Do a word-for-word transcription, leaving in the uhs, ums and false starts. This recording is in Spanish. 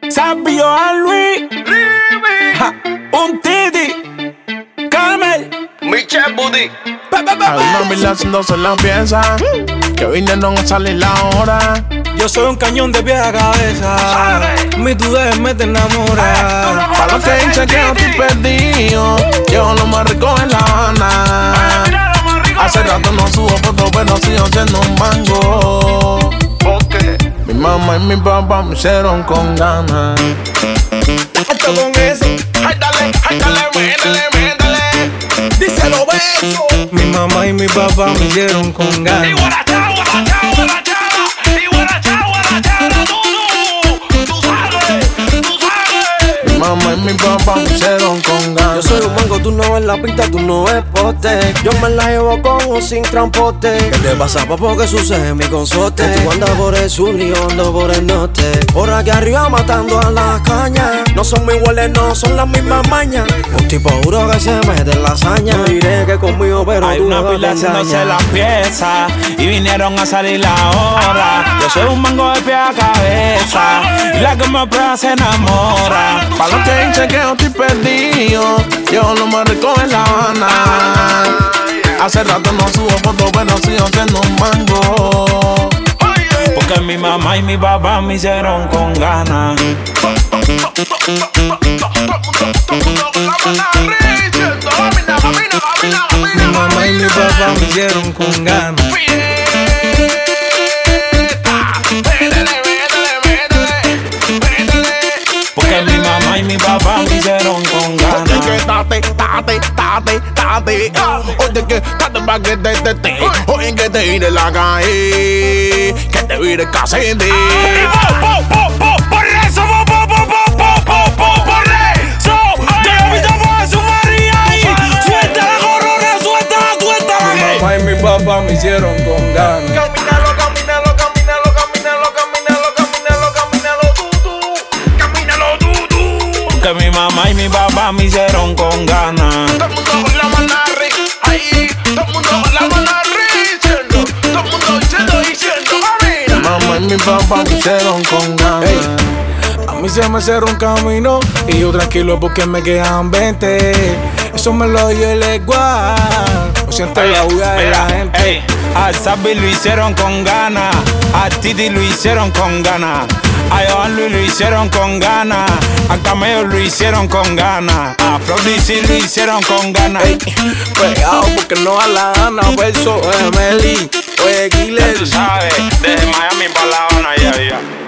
Sabio a Luis, ja, un Titi, Camel, Michelle Booty. Algunos mil haciéndose la pieza, que vinieron a salir la hora. yo soy un cañón de pie a cabeza. Mi duda me te enamora. Pa' los que dicen que no estoy perdido, yo lo más rico en La Habana. Hace rato no subo fotos, pero sigo siendo un mango. Porque Mi mamá y mi papá me hicieron con ganas. Esto con eso, ay, dale, ay, dale, métele, métele. díselo beso. Mi mamá y mi papá me hicieron con Y ganas. guarachá, guarachá, guarachá. Y guarachá, guarachá, tú, tú sabes, tú sabes. Mi mamá y mi papá me hicieron con Yo ganas. soy un mango, tú no ves la pinta, tú no ves poste. Yo me la llevo con o sin transporte. ¿Qué te pasa, papo? ¿Qué sucede en mi consorte? Tú andas por el sur y yo ando por el norte. Por aquí arriba matando a las cañas. No son muy iguales, no son las mismas mañas. Un tipo duro que se mete en la hazaña. No diré que conmigo, pero Hay tú una no pila te haciéndose engañas. las piezas y vinieron a salir ahora. Yo soy un mango de pie a cabeza y la que me prueba se enamora. Pa' los que dicen que no estoy perdido, yo lo más rico en La Habana. Hace rato no subo fotos, pero sigo siendo un mango. Porque mi mamá y mi papá me hicieron con ganas. Mi mamá y mi papá me hicieron con ganas. Porque mi mamá y mi papá me hicieron con Oye que ganas. tate, tate, tate, tate. Oye que tate pa' que te, te, te. Oye que te vire la calle, que te vire casete. Por eso, por eso, te invitamos a su María y suelta la corona, suelta, suelta. Mi mamá y mi papá me hicieron con ganas. Camínalo, camínalo, camínalo, camínalo, camínalo, camínalo, camínalo, tú, tú. Camínalo, tú, tú. Porque mi mamá y mi papá me hicieron con ganas. Todo el mundo con la mano arriba, ahí. Todo el mundo con la mano arriba, diciendo. Todo el mundo diciendo, diciendo, camina. Mamá y mi papá me hicieron con ganas. A mí se me cerró un camino y yo tranquilo porque me quedan veinte. Eso me lo dio el igual. No siento la huya de la gente. Ey, al Sabi lo hicieron con ganas. A Titi lo hicieron con ganas. A Johan Luis lo hicieron con ganas. A Cameo lo hicieron con ganas. A Florisi lo hicieron con ganas. Ey, Pegado porque no da la gana. Verso Emily, oye, Killer. tú sabes, desde Miami para La Habana, ya, ya.